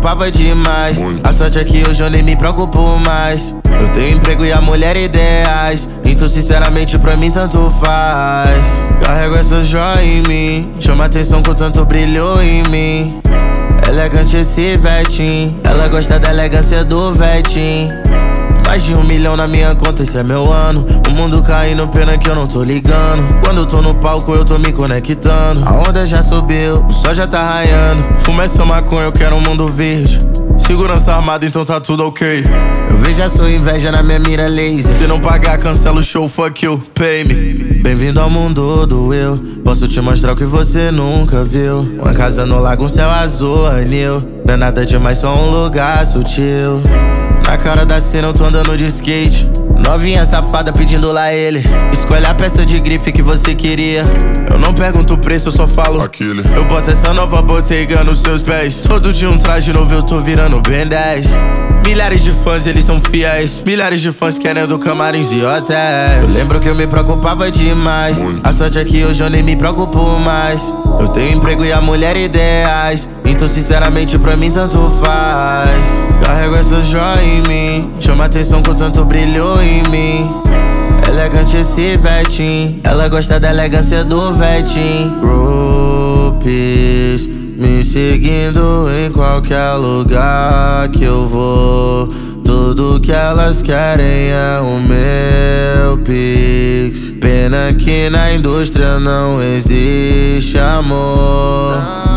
preocupava demais. A sorte é que hoje eu nem me preocupo mais. Eu tenho emprego e a mulher ideais, então sinceramente pra mim tanto faz. Carrego essa joia em mim, chama atenção com tanto brilho em mim. Elegante esse vetim, ela gosta da elegância do vetim. Mais de 1 milhão na minha conta, esse é meu ano. O mundo caindo, pena que eu não tô ligando. Quando eu tô no palco eu tô me conectando. A onda já subiu, o sol já tá raiando. Fuma essa maconha, eu quero um mundo verde. Segurança armada, então tá tudo ok. Eu vejo a sua inveja na minha mira laser. Se não pagar, cancela o show, fuck you, pay me. Bem-vindo ao mundo do eu. Posso te mostrar o que você nunca viu. Uma casa no lago, um céu azul, anil. Não é nada demais, só um lugar sutil. Na cara da cena eu tô andando de skate. Novinha safada pedindo lá ele. Escolhe a peça de grife que você queria. Eu não pergunto o preço, eu só falo aquele. Eu boto essa nova Bottega nos seus pés. Todo dia um traje novo, eu tô virando Ben 10. Milhares de fãs, eles são fiéis. Milhares de fãs querendo camarins e hotéis. Eu lembro que eu me preocupava demais. A sorte é que hoje eu nem me preocupo mais. Eu tenho emprego e a mulher ideais, então sinceramente pra mim tanto faz. Carrego essa joia em mim, chama atenção com tanto brilho em mim. Elegante esse vetim, ela gosta da elegância do vetim. Groupies me seguindo em qualquer lugar que eu vou. Tudo que elas querem é o meu Pix. Pena que na indústria não existe amor.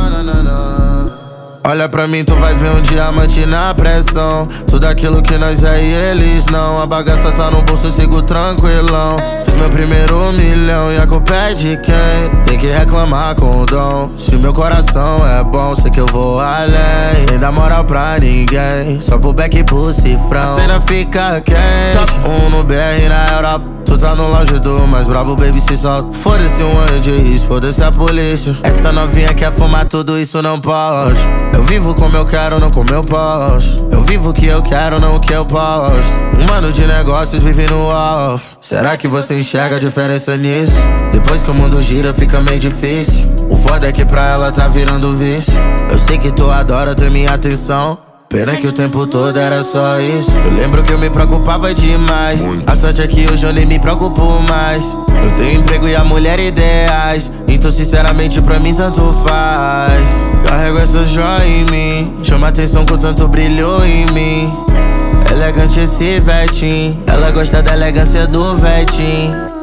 Olha pra mim, tu vai ver um diamante na pressão. Tudo aquilo que nós é e eles não. A bagaça tá no bolso, eu sigo tranquilão. Fiz meu primeiro 1 milhão e a culpa é de quem? Tem que reclamar com o dom. Se meu coração é bom, sei que eu vou além. Sem dar moral pra ninguém, só pro back e pro cifrão. A cena fica quente, top 1 no BR na Europa. Tu tá no lounge do mais brabo, baby, se solta. Foda-se um anjo de risco, foda-se a polícia. Essa novinha quer fumar, tudo isso não pode. Eu vivo como eu quero, não como eu posso. Eu vivo o que eu quero, não o que eu posto. Um mano de negócios vive no off. Será que você enxerga a diferença nisso? Depois que o mundo gira fica meio difícil. O foda é que pra ela tá virando vício. Eu sei que tu adora ter minha atenção. Pena que o tempo todo era só isso. Eu lembro que eu me preocupava demais. A sorte é que hoje eu nem me preocupo mais. Eu tenho emprego e a mulher ideais, então sinceramente pra mim tanto faz. Carrego essa joia em mim, chama atenção com tanto brilho em mim. Elegante esse vetim, ela gosta da elegância do vetim.